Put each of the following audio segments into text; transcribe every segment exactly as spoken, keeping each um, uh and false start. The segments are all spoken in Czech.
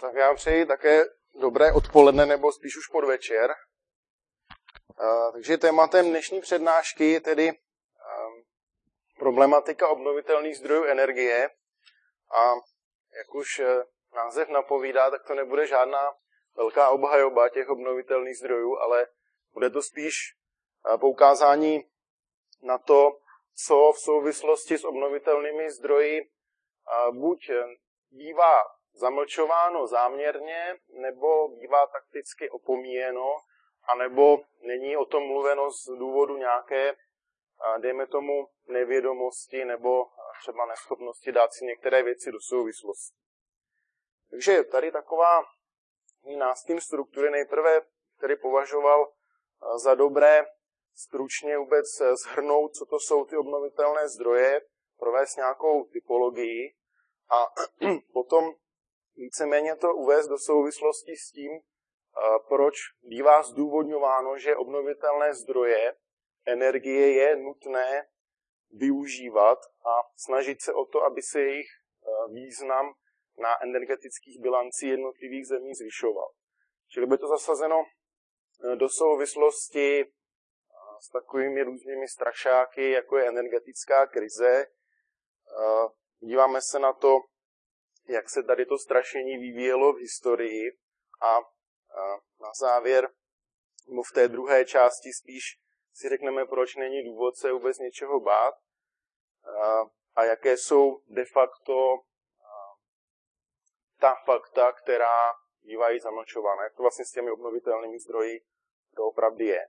Tak já přeji také dobré odpoledne, nebo spíš už podvečer. Takže tématem dnešní přednášky je tedy problematika obnovitelných zdrojů energie. A jak už název napovídá, tak to nebude žádná velká obhajoba těch obnovitelných zdrojů, ale bude to spíš poukázání na to, co v souvislosti s obnovitelnými zdroji buď bývá zamlčováno záměrně, nebo bývá takticky opomíjeno, anebo není o tom mluveno z důvodu nějaké, dejme tomu, nevědomosti nebo třeba neschopnosti dát si některé věci do souvislosti. Takže tady taková nástím struktury nejprve, který považoval za dobré stručně vůbec shrnout, co to jsou ty obnovitelné zdroje, provést nějakou typologii a potom víceméně to uvést do souvislosti s tím, proč bývá zdůvodňováno, že obnovitelné zdroje energie je nutné využívat a snažit se o to, aby se jejich význam na energetických bilancích jednotlivých zemí zvyšoval. Čili by to zasazeno do souvislosti s takovými různými strašáky, jako je energetická krize. Díváme se na to, jak se tady to strašení vyvíjelo v historii a na závěr, nebo v té druhé části spíš si řekneme, proč není důvod se vůbec něčeho bát a jaké jsou de facto ta fakta, která bývají zamlčována. Jak to vlastně s těmi obnovitelnými zdroji to opravdu je.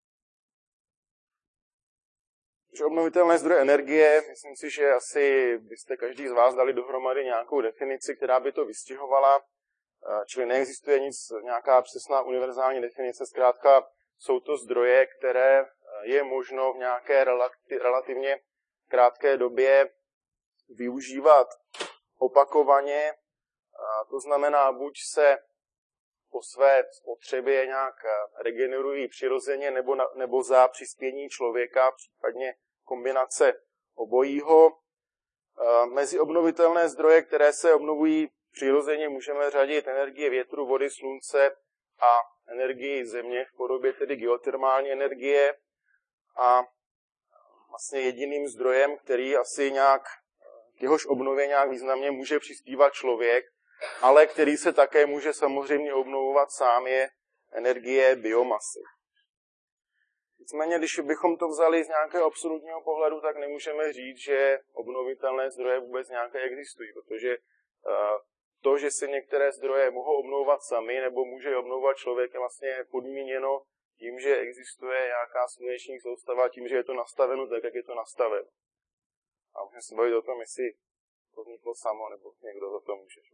Že obnovitelné zdroje energie, myslím si, že asi byste každý z vás dali dohromady nějakou definici, která by to vystihovala, čili neexistuje nic, nějaká přesná univerzální definice, zkrátka jsou to zdroje, které je možno v nějaké relativně krátké době využívat opakovaně, to znamená, buď se po své spotřebě nějak regenerují přirozeně, nebo, na, nebo za přispění člověka, případně kombinace obojího. Mezi obnovitelné zdroje, které se obnovují přirozeně, můžeme řadit energie větru, vody, slunce a energii země v podobě tedy geotermální energie. A vlastně jediným zdrojem, který asi nějak k jehož obnově nějak významně může přispívat člověk, ale který se také může samozřejmě obnovovat sám, je energie biomasy. Nicméně, když bychom to vzali z nějakého absolutního pohledu, tak nemůžeme říct, že obnovitelné zdroje vůbec nějaké existují, protože to, že se některé zdroje mohou obnovovat sami nebo může obnovovat člověk, je vlastně podmíněno tím, že existuje nějaká sluneční soustava, tím, že je to nastaveno tak, jak je to nastaveno. A můžeme se bavit o tom, jestli to vzniklo samo, nebo někdo za to může.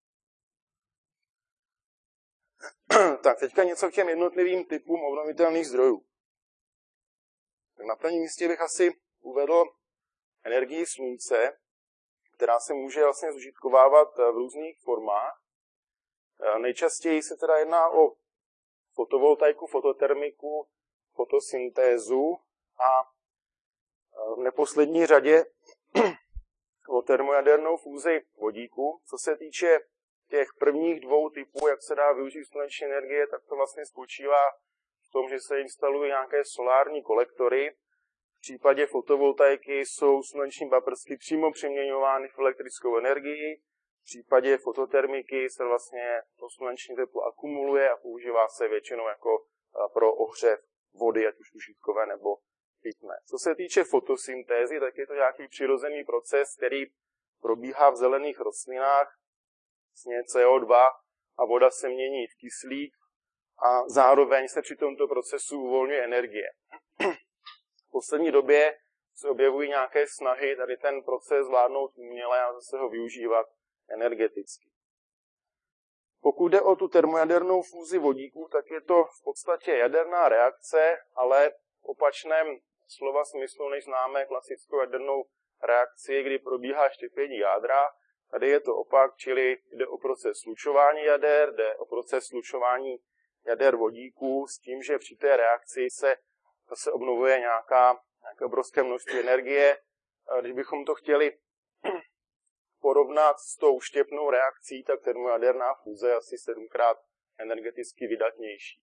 Tak, teďka něco k těm jednotlivým typům obnovitelných zdrojů. Tak na prvním místě bych asi uvedl energii slunce, která se může vlastně zužitkovávat v různých formách. Nejčastěji se teda jedná o fotovoltaiku, fototermiku, fotosyntézu a v neposlední řadě o termojadernou fúzi vodíku. Co se týče těch prvních dvou typů, jak se dá využít sluneční energie, tak to vlastně spočívá v tom, že se instalují nějaké solární kolektory. V případě fotovoltaiky jsou sluneční paprsky přímo přeměňovány v elektrickou energii. V případě fototermiky se vlastně to sluneční teplo akumuluje a používá se většinou jako pro ohřev vody, ať už užitkové nebo pitné. Co se týče fotosyntézy, tak je to nějaký přirozený proces, který probíhá v zelených rostlinách. Vlastně C O dva a voda se mění v kyslík a zároveň se při tomto procesu uvolňuje energie. V poslední době se objevují nějaké snahy tady ten proces zvládnout uměle a zase ho využívat energeticky. Pokud jde o tu termojadernou fúzi vodíku, tak je to v podstatě jaderná reakce, ale v opačném slova smyslu, než známe klasickou jadernou reakci, kdy probíhá štěpení jádra. Tady je to opak, čili jde o proces slučování jader, jde o proces slučování jader vodíku s tím, že při té reakci se zase obnovuje nějaká, nějaké obrovské množství energie. Když bychom to chtěli porovnat s tou štěpnou reakcí, tak termojaderná fúze je asi sedmkrát energeticky vydatnější.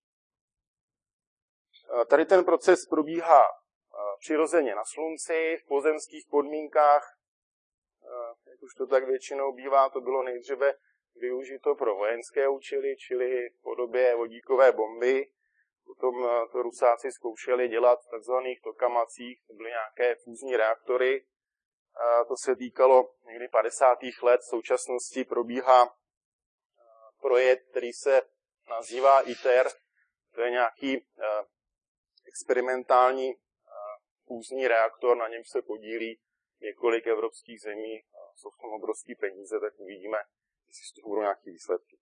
Tady ten proces probíhá přirozeně na Slunci, v pozemských podmínkách, jak už to tak většinou bývá, to bylo nejdříve využito pro vojenské účely, čili v podobě vodíkové bomby. Potom to Rusáci zkoušeli dělat v takzvaných tokamacích, to byly nějaké fúzní reaktory. A to se týkalo někdy padesátých let. V současnosti probíhá projekt, který se nazývá ITER. To je nějaký experimentální fúzní reaktor, na něm se podílí několik evropských zemí. Jsou v tom obrovský peníze, tak uvidíme, jestli z toho budou nějaké výsledky.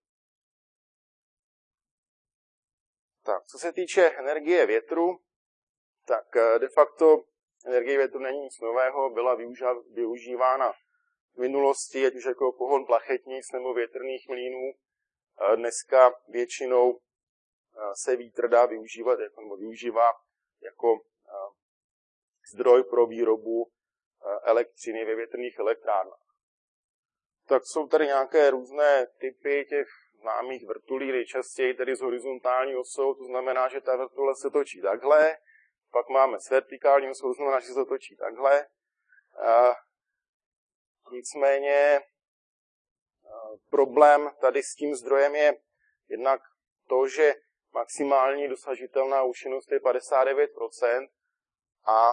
Tak, co se týče energie větru, tak de facto energie větru není nic nového, byla využívána v minulosti, ať už jako pohon plachetnic nebo větrných mlýnů. Dneska většinou se vítr dá využívat, jako využívá jako zdroj pro výrobu elektřiny ve větrných elektrárnách. Tak jsou tady nějaké různé typy těch známých vrtulí, nejčastěji tedy s horizontální osou, to znamená, že ta vrtule se točí takhle, pak máme s vertikální osou, to znamená, že se to točí takhle. A nicméně problém tady s tím zdrojem je jednak to, že maximální dosažitelná účinnost je padesát devět procent a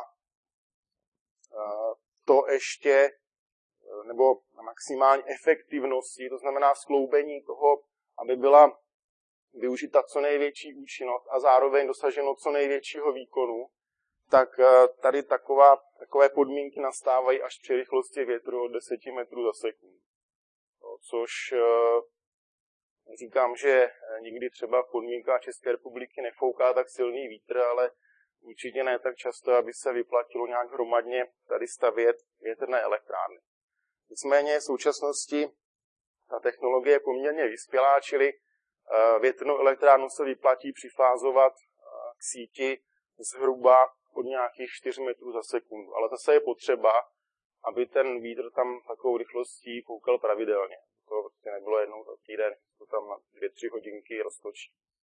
to ještě, nebo maximální efektivnosti, to znamená skloubení toho, aby byla využita co největší účinnost a zároveň dosaženo co největšího výkonu, tak tady taková, takové podmínky nastávají až při rychlosti větru od deset metrů za sekundu. Což říkám, že nikdy třeba v podmínkách České republiky nefouká tak silný vítr, ale určitě ne tak často, aby se vyplatilo nějak hromadně tady stavět větrné elektrárny. Nicméně v současnosti ta technologie je poměrně vyspělá, čili větrnou elektrárnu se vyplatí přifázovat k síti zhruba od nějakých čtyři metrů za sekundu. Ale zase je potřeba, aby ten vítr tam takovou rychlostí foukal pravidelně. To prostě nebylo jednou za týden, to tam na dvě, tři hodinky roztočí.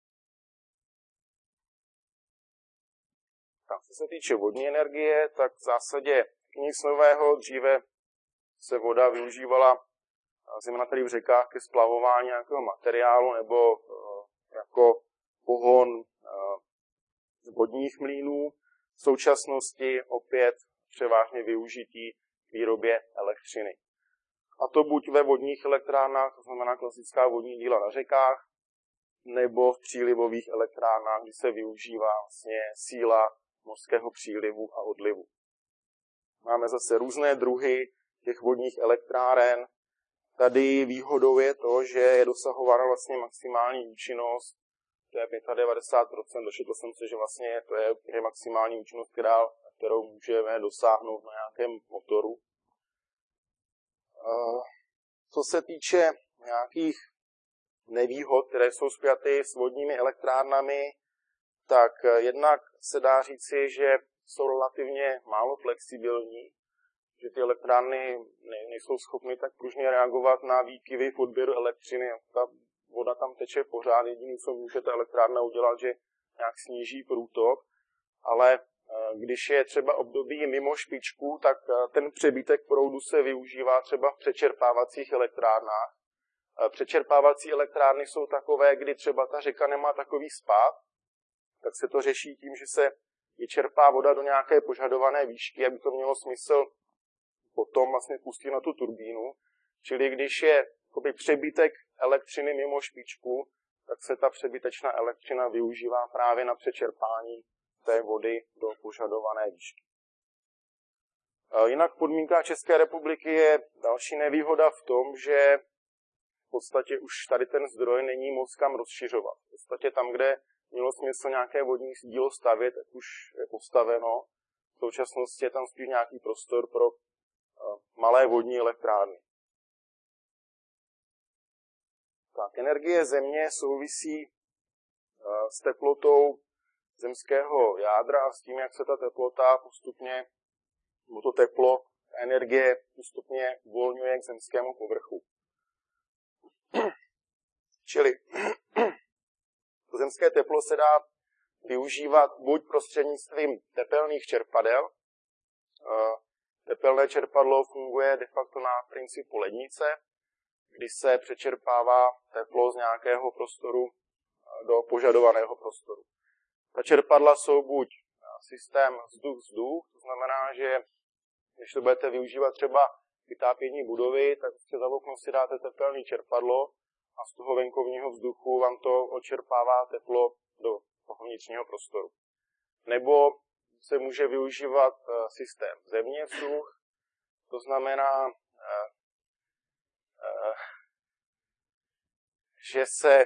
Tak, co se týče vodní energie, tak v zásadě nic nového. Dříve se voda využívala zejména tady v řekách ke splavování nějakého materiálu nebo jako pohon vodních mlýnů. V současnosti opět převážně využití k výrobě elektřiny. A to buď ve vodních elektrárnách, to znamená klasická vodní díla na řekách, nebo v přílivových elektrárnách, kdy se využívá vlastně síla mořského přílivu a odlivu. Máme zase různé druhy těch vodních elektráren. Tady výhodou je to, že je dosahována vlastně maximální účinnost, to je devadesát pět procent, došetl jsem se, že vlastně to je, je maximální účinnost, která, kterou můžeme dosáhnout na nějakém motoru. Co se týče nějakých nevýhod, které jsou spjaty s vodními elektrárnami, tak jednak se dá říci, že jsou relativně málo flexibilní, že ty elektrárny nejsou schopny tak pružně reagovat na výkyvy v odběru elektřiny. Ta voda tam teče pořád, jediné, co může ta elektrárna udělat, že nějak sníží průtok, ale když je třeba období mimo špičku, tak ten přebytek proudu se využívá třeba v přečerpávacích elektrárnách. Přečerpávací elektrárny jsou takové, kdy třeba ta řeka nemá takový spád, tak se to řeší tím, že se vyčerpá voda do nějaké požadované výšky, aby to mělo smysl potom vlastně pustit na tu turbínu. Čili když je jakoby přebytek elektřiny mimo špičku, tak se ta přebytečná elektřina využívá právě na přečerpání té vody do požadované výšky. Jinak podmínka České republiky je další nevýhoda v tom, že v podstatě už tady ten zdroj není moc kam rozšiřovat. V podstatě tam, kde mělo smysl nějaké vodní dílo stavět, tak už je postaveno. V současnosti je tam spíš nějaký prostor pro malé vodní elektrárny. Tak, energie země souvisí s teplotou zemského jádra a s tím, jak se ta teplota postupně, nebo to teplo energie postupně uvolňuje k zemskému povrchu. Čili to zemské teplo se dá využívat buď prostřednictvím tepelných čerpadel. Tepelné čerpadlo funguje de facto na principu lednice, kdy se přečerpává teplo z nějakého prostoru do požadovaného prostoru. Ta čerpadla jsou buď systém vzduch-vzduch, to znamená, že když to budete využívat třeba vytápění budovy, tak za okno si dáte tepelné čerpadlo a z toho venkovního vzduchu vám to odčerpává teplo do toho vnitřního prostoru. Nebo se může využívat systém země vzduch, to znamená, že se,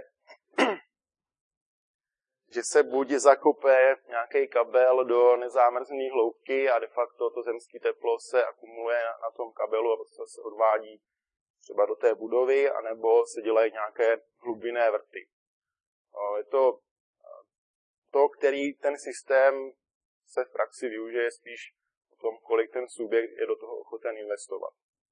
že se buď zakope nějaký kabel do nezámrzlné hloubky a de facto to zemské teplo se akumuluje na tom kabelu a prostě se odvádí třeba do té budovy, anebo se dělají nějaké hlubinné vrty. Je to to, který ten systém se v praxi využije spíš o tom, kolik ten subjekt je do toho ochoten investovat.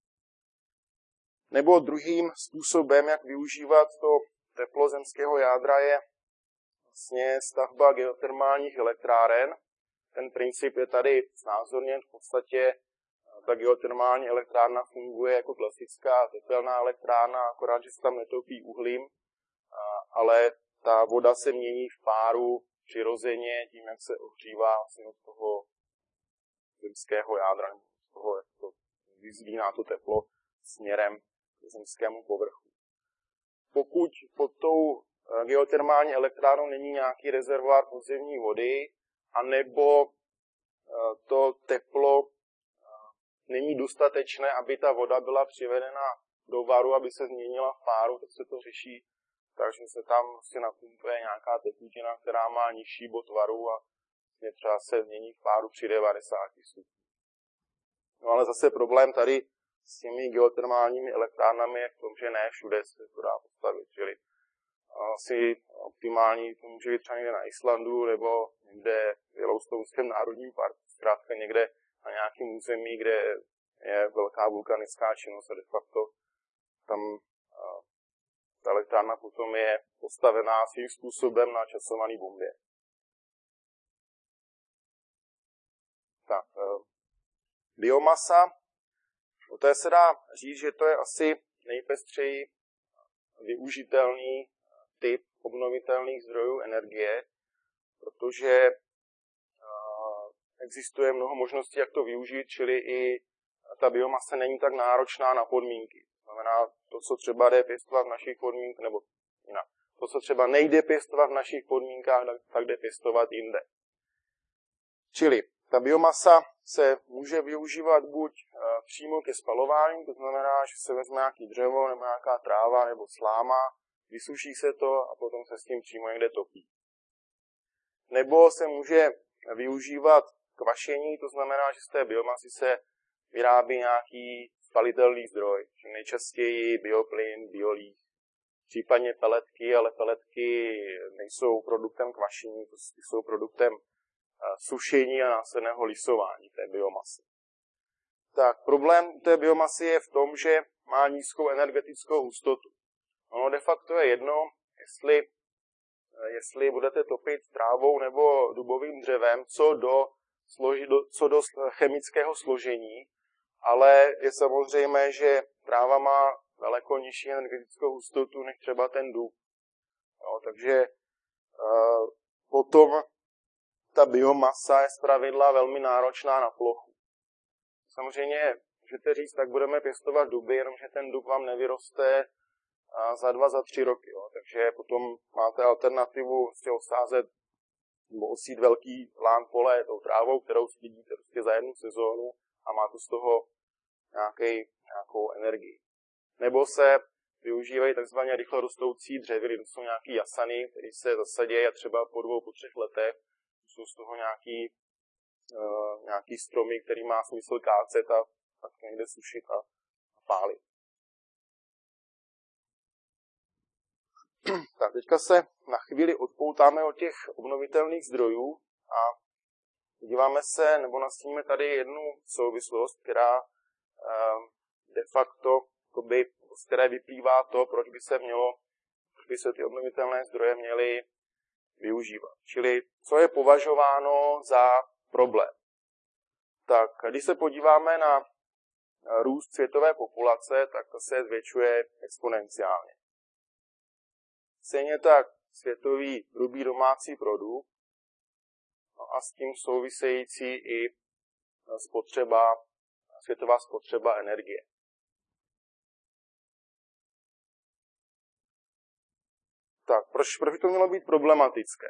Nebo druhým způsobem, jak využívat to teplo zemského jádra, je vlastně stavba geotermálních elektráren. Ten princip je tady znázorněn. V podstatě ta geotermální elektrárna funguje jako klasická tepelná elektrárna, akorát, že se tam netopí uhlím, ale ta voda se mění v páru přirozeně tím, jak se ohřívá vlastně od toho zemského jádra, z toho, jak to vyzvíná to teplo směrem k zemskému povrchu. Pokud pod tou geotermální elektrárnou není nějaký rezervoár podzemní vody, anebo to teplo není dostatečné, aby ta voda byla přivedena do varu, aby se změnila v páru, tak se to řeší, takže se tam si napumpuje nějaká tekutina, která má nižší bod varu a třeba se změní v páru při devadesáti stupních. No ale zase problém tady s těmi geotermálními elektrárnami je v tom, že ne všude se to dá postavit, čili asi optimální to může být třeba někde na Islandu nebo někde v Yellowstoneském národním parku, zkrátka někde na nějakém území, kde je velká vulkanická činnost a de facto tam ta elektrárna potom je postavená svým způsobem na časované bombě. Tak, biomasa, o té se dá říct, že to je asi nejpestřeji využitelný typ obnovitelných zdrojů energie, protože existuje mnoho možností, jak to využít, čili i ta biomasa není tak náročná na podmínky. To znamená, to, co třeba jde pěstovat v našich podmínkách, nebo jinak, to, co třeba nejde pěstovat v našich podmínkách, tak jde pěstovat jinde. Čili ta biomasa se může využívat buď přímo ke spalování, to znamená, že se vezme nějaký dřevo, nebo nějaká tráva, nebo sláma, vysuší se to a potom se s tím přímo někde topí. Nebo se může využívat kvašení, to znamená, že z té biomasy se vyrábí nějaký spalitelný zdroj, že nejčastěji bioplyn, biolíh, případně peletky, ale peletky nejsou produktem kvašení, to jsou produktem sušení a následného lisování té biomasy. Tak problém té biomasy je v tom, že má nízkou energetickou hustotu. Ono de facto je jedno, jestli, jestli budete topit trávou nebo dubovým dřevem, co do, složi, do, co do chemického složení, ale je samozřejmé, že tráva má daleko nižší energetickou hustotu než třeba ten dub. Jo, takže uh, potom ta biomasa je zpravidla velmi náročná na plochu. Samozřejmě můžete říct, tak budeme pěstovat duby, jenomže ten dub vám nevyroste za dva, za tři roky. Jo. Takže potom máte alternativu prostě osázet nebo osít velký lán pole tou trávou, kterou sklidíte prostě za jednu sezónu a máte z toho nějaký, nějakou energii. Nebo se využívají takzvaně rychle rostoucí dřeviny, to jsou nějaký jasany, které se zasadí a třeba po dvou, po třech letech jsou z toho nějaký, uh, nějaký stromy, který má smysl kácet a tak někde sušit a, a pálit. Tak teďka se na chvíli odpoutáme od těch obnovitelných zdrojů a díváme se, nebo nastíníme tady jednu souvislost, která de facto, z které vyplývá to, proč by se mělo, proč by se ty obnovitelné zdroje měly využívat. Čili co je považováno za problém. Tak když se podíváme na růst světové populace, tak to se zvětšuje exponenciálně. Stejně tak světový hrubý domácí produkt, no a s tím související i spotřeba, světová spotřeba energie. Tak, proč, proč by to mělo být problematické?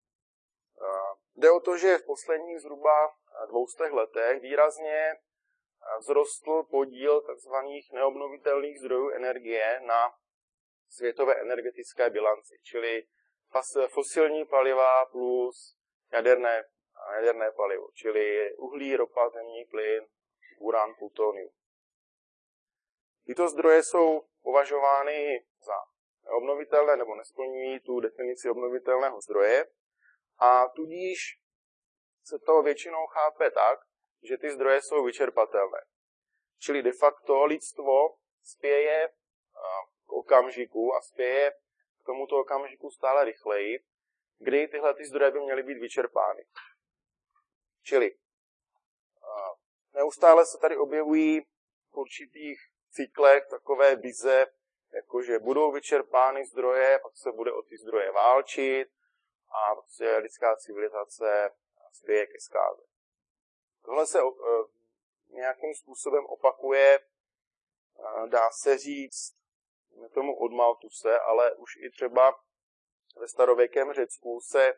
Jde o to, že v posledních zhruba dvoustech letech výrazně vzrostl podíl tzv. Neobnovitelných zdrojů energie na světové energetické bilanci, čili fosilní paliva plus jaderné, jaderné palivo, čili uhlí, ropa, zemní plyn, uran, plutonium. Tyto zdroje jsou považovány za neobnovitelné nebo nesplňují tu definici obnovitelného zdroje a tudíž se to většinou chápe tak, že ty zdroje jsou vyčerpatelné. Čili de facto lidstvo spěje k okamžiku a spěje k tomuto okamžiku stále rychleji, kdy tyhle ty zdroje by měly být vyčerpány. Čili neustále se tady objevují v určitých cyklech takové vize, jakože budou vyčerpány zdroje, pak se bude o ty zdroje válčit a prostě lidská civilizace spěje ke zkáze. Tohle se nějakým způsobem opakuje, dá se říct, tomu od Malthuse, ale už i třeba ve starověkém Řecku se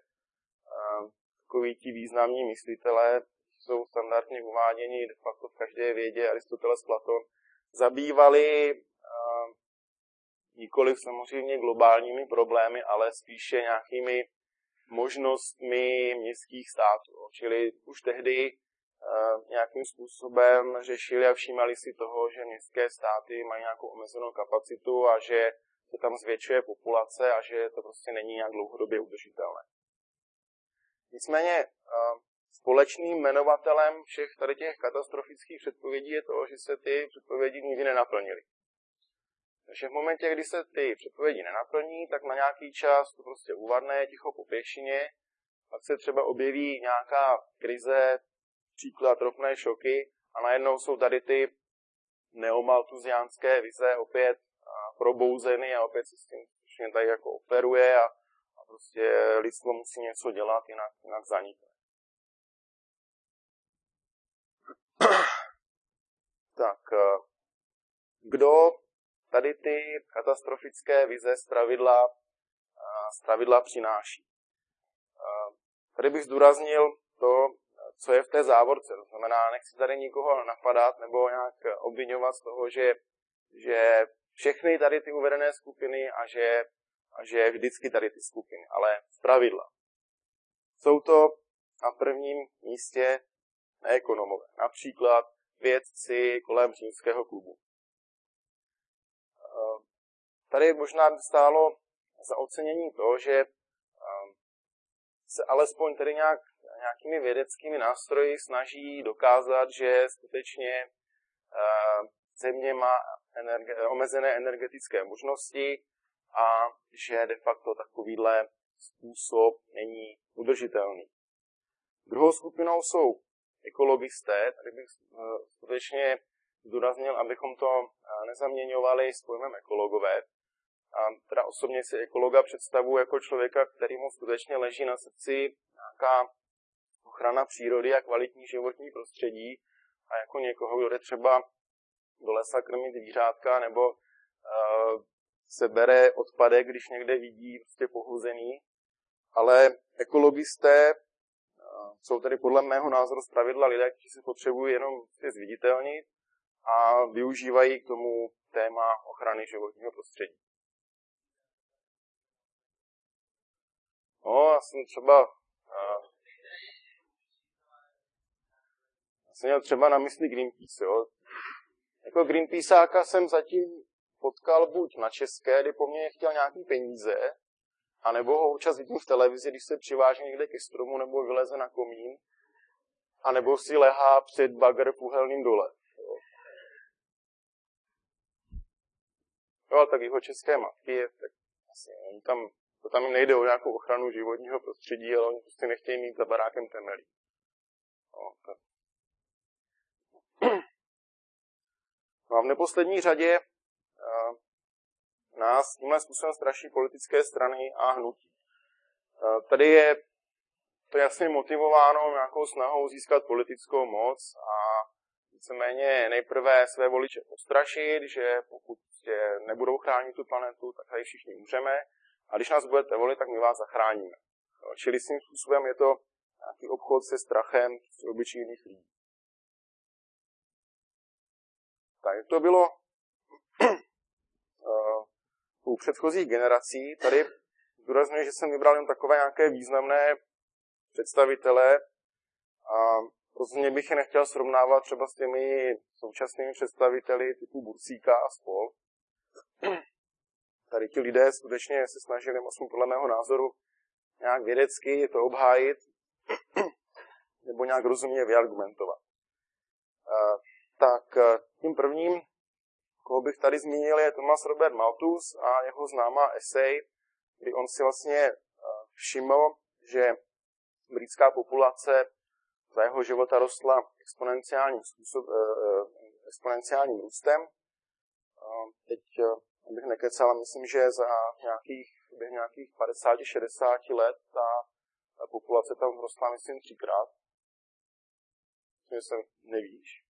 takoví ti významní myslitelé, jsou standardně uváděni de facto v každé vědě, Aristoteles, Platon, zabývali nikoliv samozřejmě globálními problémy, ale spíše nějakými možnostmi městských států. Čili už tehdy nějakým způsobem řešili a všímali si toho, že městské státy mají nějakou omezenou kapacitu a že se tam zvětšuje populace a že to prostě není nějak dlouhodobě udržitelné. Nicméně společným jmenovatelem všech tady těch katastrofických předpovědí je to, že se ty předpovědi nikdy nenaplnily. Takže v momentě, kdy se ty předpovědi nenaplní, tak na nějaký čas to prostě uvadne ticho po pěšině, pak se třeba objeví nějaká krize, příklad ropné šoky a najednou jsou tady ty neomalthusiánské vize opět probouzeny a opět se s tím tady jako operuje a, a prostě lidstvo musí něco dělat, jinak, jinak zanikne. Tak, kdo tady ty katastrofické vize zpravidla, zpravidla přináší? Tady bych zdůraznil to, co je v té závorce. To znamená, nechci tady nikoho napadat nebo nějak obviňovat z toho, že, že všechny tady ty uvedené skupiny a že, a že vždycky tady ty skupiny, ale zpravidla. Jsou to na prvním místě ekonomové. Například vědci kolem Římského klubu. Tady možná by stálo za ocenění to, že se alespoň tedy nějak, nějakými vědeckými nástroji snaží dokázat, že skutečně země má energe- omezené energetické možnosti a že de facto takovýhle způsob není udržitelný. Druhou skupinou jsou ekologisté. Tady bych skutečně zdůraznil, abychom to nezaměňovali s pojmem ekologové. A teda osobně si ekologa představuji jako člověka, který mu skutečně leží na srdci nějaká ochrana přírody a kvalitní životní prostředí a jako někoho, kdo jde třeba do lesa krmit zvířátka nebo uh, se bere odpadek, když někde vidí prostě pohuzený. Ale ekologisté uh, jsou tedy podle mého názoru zpravidla lidé, kteří se potřebují jenom zviditelnit a využívají k tomu téma ochrany životního prostředí. No, já jsem třeba uh, já jsem měl třeba na mysli Greenpeace, jo. Jako Greenpeaceáka jsem zatím potkal buď na české, kdy po mně chtěl nějaký peníze, anebo ho občas vidím v televizi, když se přiváží někde ke stromu nebo vyleze na komín, anebo si lehá před bagr v uhelným dole. Jo. Jo, tak jihočeské matky, tak vlastně oni tam, to tam jim nejde o nějakou ochranu životního prostředí, ale oni prostě nechtějí mít za barákem temelí. No, tak. No a v neposlední řadě uh, nás tímhle způsobem straší politické strany a hnutí. Uh, tady je to jasně motivováno nějakou snahou získat politickou moc a víceméně nejprve své voliče postrašit, že pokud nebudou chránit tu planetu, tak tady všichni umřeme a když nás budete volit, tak my vás zachráníme. No, čili svým způsobem je to nějaký obchod se strachem obyčejných lidí. Tak to bylo uh, u předchozích generací. Tady zdůrazňuji, že jsem vybral jen takové nějaké významné představitele a rozhodně bych je nechtěl srovnávat třeba s těmi současnými představiteli typu Bursíka a spol. Tady ti lidé skutečně se snažili, aspoň podle mého názoru, nějak vědecky to obhájit nebo nějak rozumně vyargumentovat. Uh, tak tím prvním, koho bych tady zmínil, je Thomas Robert Malthus a jeho známá esej, kdy on si vlastně všiml, že britská populace za jeho života rostla exponenciálním, způsob, exponenciálním růstem. Teď bych nekecal, myslím, že za nějakých, nějakých padesát až šedesát let ta populace tam rostla, myslím, třikrát. Myslím, že se nevíš.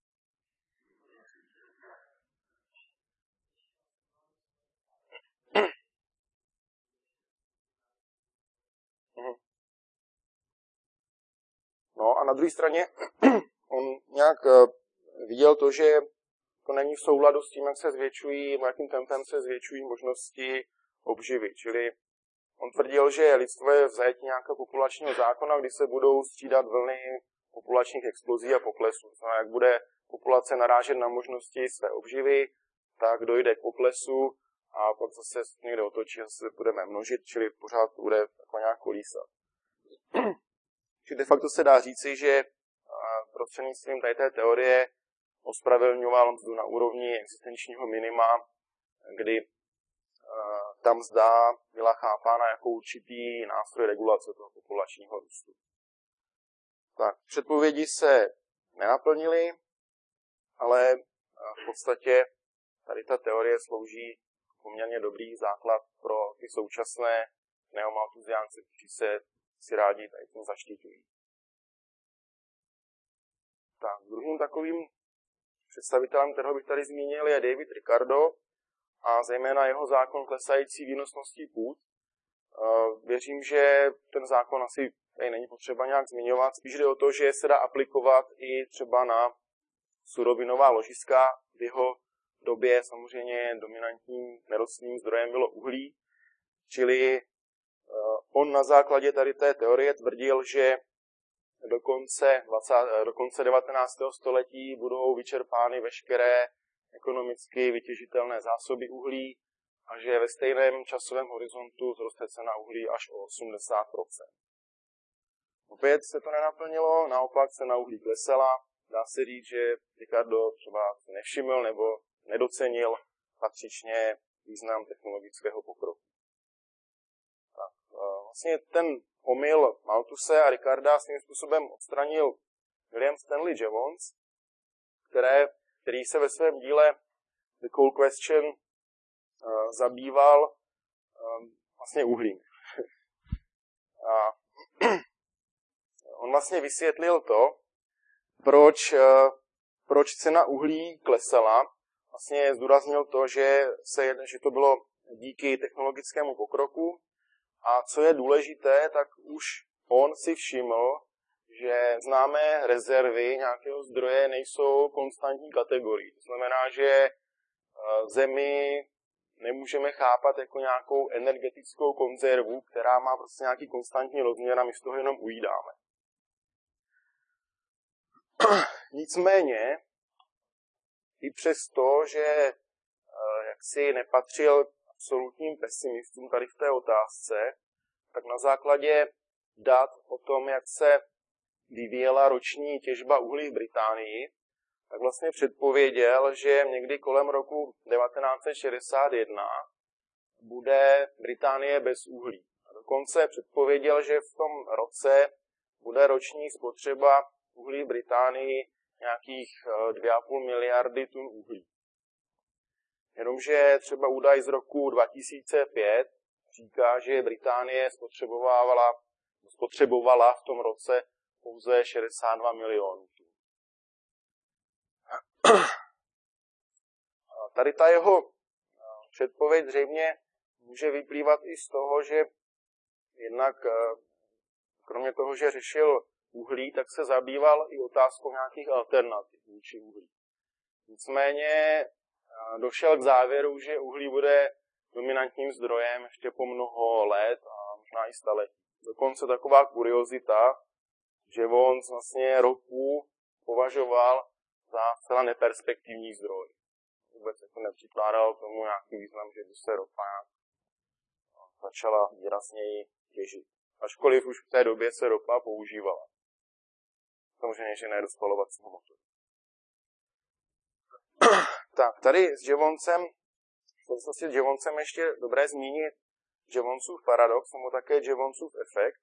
No a na druhé straně on nějak viděl to, že to není v souladu s tím, jak se zvětšují, jakým tempem se zvětšují možnosti obživy. Čili on tvrdil, že lidstvo je v zajetí nějakého populačního zákona, kdy se budou střídat vlny populačních explozí a poklesů. No, jak bude populace narážet na možnosti své obživy, tak dojde k poklesu a pak zase někde otočí a se budeme množit, čili pořád to bude jako nějak kolísat. Čili de facto se dá říci, že prostřednictvím tady té teorie ospravedlňoval mzdu na úrovni existenčního minima, kdy ta mzda byla chápána jako určitý nástroj regulace toho populačního růstu. Tak, předpovědi se nenaplnily, ale v podstatě tady ta teorie slouží poměrně dobrý základ pro ty současné neomalthusiánce, kteří se si rádi tady tím zaštiťují. Tak, druhým takovým představitelem, kterého bych tady zmínil, je David Ricardo a zejména jeho zákon klesající výnosnosti půd. Věřím, že ten zákon asi tady není potřeba nějak zmiňovat. Spíš jde o to, že se dá aplikovat i třeba na surovinová ložiska. V jeho době samozřejmě dominantním nerostným zdrojem bylo uhlí, čili on na základě tady té teorie tvrdil, že do konce, dvacátého do konce devatenáctého století budou vyčerpány veškeré ekonomicky vytěžitelné zásoby uhlí a že ve stejném časovém horizontu zroste cena uhlí až o osmdesát procent. Opět se to nenaplnilo, naopak cena uhlí klesala. Dá se říct, že Ricardo třeba nevšiml nebo nedocenil patřičně význam technologického pokroku. Tak, vlastně ten omyl Malthuse a Ricarda svým způsobem odstranil William Stanley Jevons, které, který se ve svém díle The Coal Question uh, zabýval um, vlastně uhlím. A on vlastně vysvětlil to, proč, uh, proč cena uhlí klesala. Vlastně zdůraznil to, že, se, že to bylo díky technologickému pokroku. A co je důležité, tak už on si všiml, že známé rezervy nějakého zdroje nejsou konstantní kategorii. To znamená, že Zemi nemůžeme chápat jako nějakou energetickou konzervu, která má prostě nějaký konstantní rozměr a my z toho jenom ujídáme. Nicméně, i přesto, že jaksi nepatřil absolutním pesimistům tady v té otázce, tak na základě dat o tom, jak se vyvíjela roční těžba uhlí v Británii, tak vlastně předpověděl, že někdy kolem roku devatenáct set šedesát jedna bude Británie bez uhlí. A dokonce předpověděl, že v tom roce bude roční spotřeba uhlí v Británii nějakých dvě a půl miliardy tun uhlí. Jenomže třeba údaj z roku dva tisíce pět říká, že Británie spotřebovala, spotřebovala v tom roce pouze šedesát dva milionů tun. Tady ta jeho předpověď zřejmě může vyplývat i z toho, že jednak kromě toho, že řešil uhlí, tak se zabýval i otázkou nějakých alternativ vůči uhlí. Nicméně došel k závěru, že uhlí bude dominantním zdrojem ještě po mnoho let a možná i staletí. Dokonce taková kuriozita, že on vlastně ropu považoval za zcela neperspektivní zdroj. Vůbec jako nepřikládal tomu nějaký význam, že by se ropa začala výrazněji těžit. Ačkoliv už v té době se ropa používala. Samozřejmě, že ne do spalovacího motoru. Tak, tady s Jevonsem, v s Jevonsem ještě dobré zmínit Jevonsův paradox, nebo také Jevonsův efekt.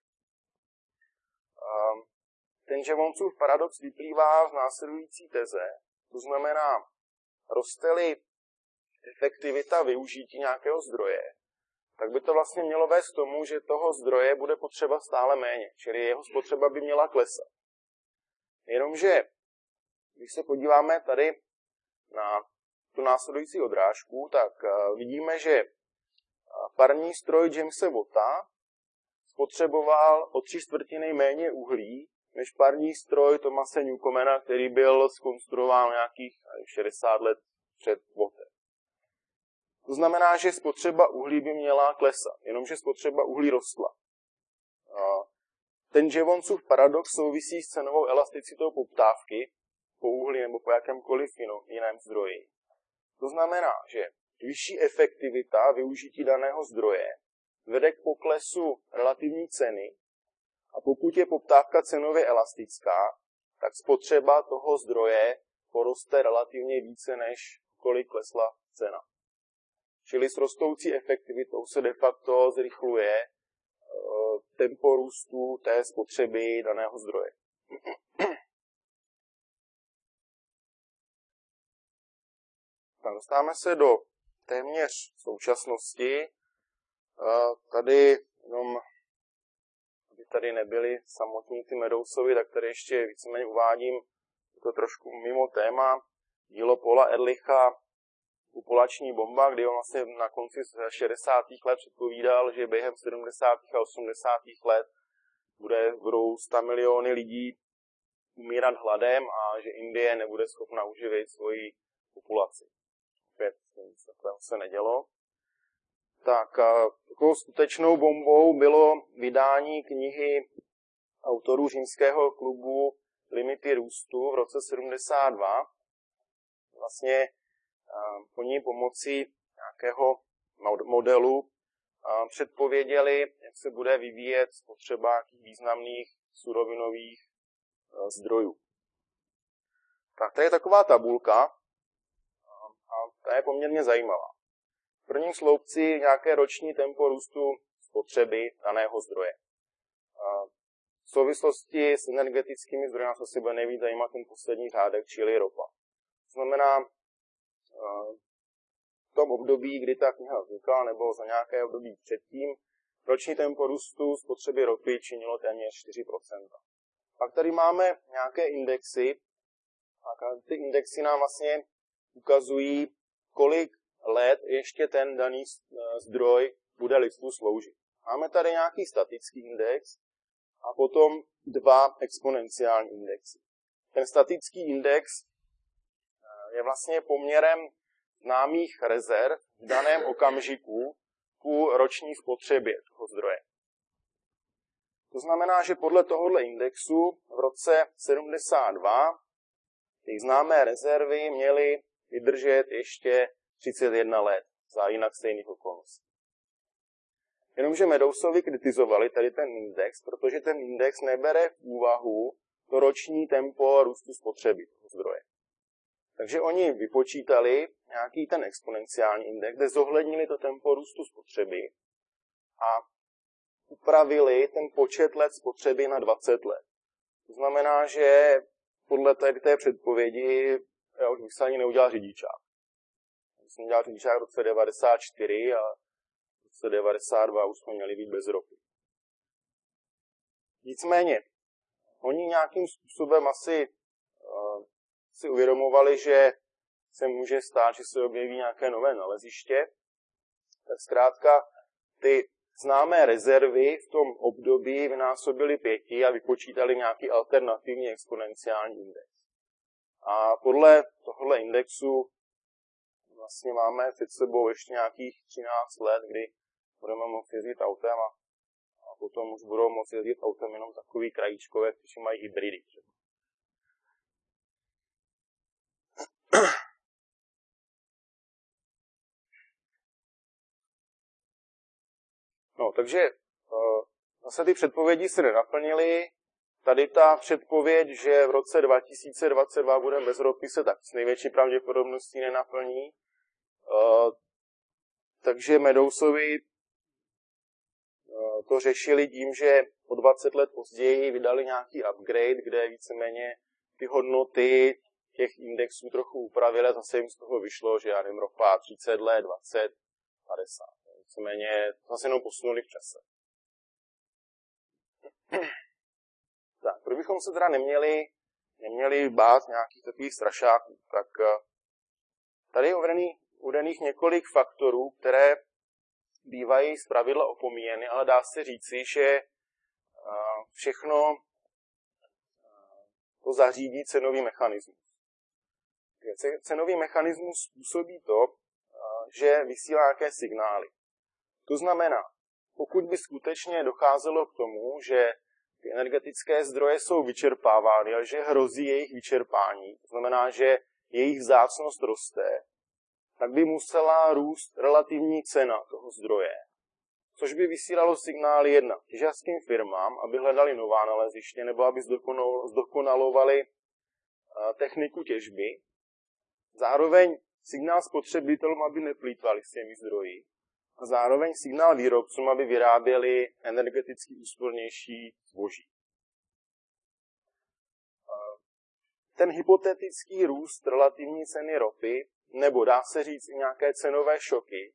Ten Jevonsův paradox vyplývá z následující teze, to znamená, roste-li efektivita využití nějakého zdroje, tak by to vlastně mělo vést k tomu, že toho zdroje bude potřeba stále méně, čili jeho spotřeba by měla klesat. Jenomže, když se podíváme tady na tu následující odrážku, tak vidíme, že parní stroj Jamese Watta spotřeboval o tři čtvrtiny méně uhlí, než parní stroj Thomase Newcomena, který byl zkonstruován nějakých šedesát let před Wattem. To znamená, že spotřeba uhlí by měla klesat, jenomže spotřeba uhlí rostla. Ten Jevonsův paradox souvisí s cenovou elasticitou poptávky po uhlí nebo po jakémkoliv jiném zdroji. To znamená, že vyšší efektivita využití daného zdroje vede k poklesu relativní ceny a pokud je poptávka cenově elastická, tak spotřeba toho zdroje poroste relativně více, než kolik klesla cena. Čili s rostoucí efektivitou se de facto zrychluje tempo růstu té spotřeby daného zdroje. Tak dostáváme se do téměř současnosti. Tady, jenom, aby tady nebyli samotní ty Meadowsovi, tak tady ještě víceméně uvádím, je to trošku mimo téma, dílo Paula Ehrlicha Populační bomba, kdy on vlastně na konci šedesátých let předpovídal, že během sedmdesátých a osmdesátých let bude, budou sto miliony lidí umírat hladem a že Indie nebude schopna uživit svoji populaci. Opět nic takového se nedělo. Tak takovou skutečnou bombou bylo vydání knihy autorů římského klubu Limity růstu v roce sedmdesát dva. Vlastně po ní pomocí nějakého modelu předpověděli, jak se bude vyvíjet spotřeba nějakých významných surovinových zdrojů. Tak tady je taková tabulka a ta je poměrně zajímavá. V prvním sloupci nějaké roční tempo růstu spotřeby daného zdroje. V souvislosti s energetickými zdroji nás asi bude nejvíc zajímat ten poslední řádek, čili ropa. To znamená, v tom období, kdy ta kniha vznikla, nebo za nějaké období předtím, roční tempo růstu spotřeby ropy činilo téměř čtyři procenta. Pak tady máme nějaké indexy, a ty indexy nám vlastně ukazují, kolik let ještě ten daný zdroj bude lidstvu sloužit. Máme tady nějaký statický index a potom dva exponenciální indexy. Ten statický index je vlastně poměrem známých rezerv v daném okamžiku ku roční spotřebě toho zdroje. To znamená, že podle tohoto indexu v roce sedmdesát dva ty známé rezervy měly vydržet ještě třicet jedna let za jinak stejných okolností. Jenomže Meadowsovi kritizovali tady ten index, protože ten index nebere v úvahu to roční tempo růstu spotřeby toho zdroje. Takže oni vypočítali nějaký ten exponenciální index, kde zohlednili to tempo růstu spotřeby a upravili ten počet let spotřeby na dvacet let. To znamená, že podle té, té předpovědi já už bych se ani neudělal řidičák. Já jsem udělal řidičák v roce devadesát čtyři a v roce devadesát dva už jsme měli být bez ropy. Nicméně, oni nějakým způsobem asi uh, si uvědomovali, že se může stát, že se objeví nějaké nové naleziště. Tak zkrátka ty známé rezervy v tom období vynásobili pěti a vypočítali nějaký alternativní exponenciální index. A podle tohohle indexu vlastně máme před sebou ještě nějakých třináct let, kdy budeme moci jezdit autem a, a potom už budou moci jezdit autem jenom takový krajíčkové, kteří mají hybridy. No, takže zase ty předpovědi se nenaplnily. Tady ta předpověď, že v roce dva tisíce dvacet dva budeme bez ropy, se tak s největší pravděpodobností nenaplní. Takže Meadowsovi to řešili tím, že o dvacet let později vydali nějaký upgrade, kde víceméně ty hodnoty těch indexů trochu upravili a zase jim z toho vyšlo, že já nevím, ropa třicet let, dvacet, padesát. Víceméně zase jenom posunuli v čase. Tak, proč bychom se teda neměli, neměli bát nějakých takových strašáků, tak tady je uvedených, uvedených několik faktorů, které bývají zpravidla opomíjeny, ale dá se říci, že všechno to zařídí cenový mechanismus. Cenový mechanismus způsobí to, že vysílá nějaké signály. To znamená, pokud by skutečně docházelo k tomu, že ty energetické zdroje jsou vyčerpávány, ale že hrozí jejich vyčerpání, to znamená, že jejich vzácnost roste, tak by musela růst relativní cena toho zdroje, což by vysílalo signály jednak těžařským firmám, aby hledali nová naleziště nebo aby zdokonalovali techniku těžby. Zároveň signál spotřebitelům, aby neplýtvali s těmi zdroji. A zároveň signál výrobcům, aby vyráběli energeticky úspornější zboží. Ten hypotetický růst relativní ceny ropy, nebo dá se říct i nějaké cenové šoky,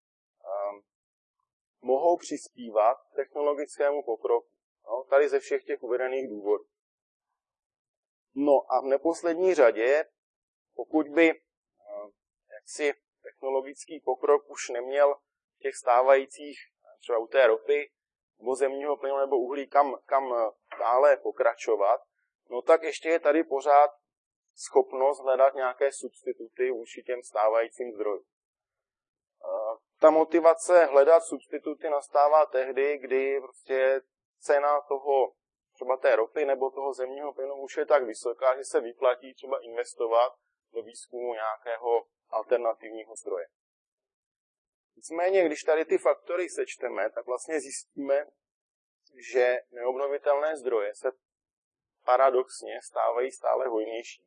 mohou přispívat technologickému pokroku. No, tady ze všech těch uvedených důvodů. No a v neposlední řadě, pokud by jaksi technologický pokrok už neměl v těch stávajících, třeba u té ropy, nebo zemního plynu nebo uhlí, kam, kam dále pokračovat, no tak ještě je tady pořád schopnost hledat nějaké substituty vůči těm stávajícím zdrojům. Ta motivace hledat substituty nastává tehdy, kdy prostě cena toho, třeba té ropy nebo toho zemního plynu už je tak vysoká, že se vyplatí třeba investovat do výzkumu nějakého alternativního zdroje. Nicméně, když tady ty faktory sečteme, tak vlastně zjistíme, že neobnovitelné zdroje se paradoxně stávají stále hojnější.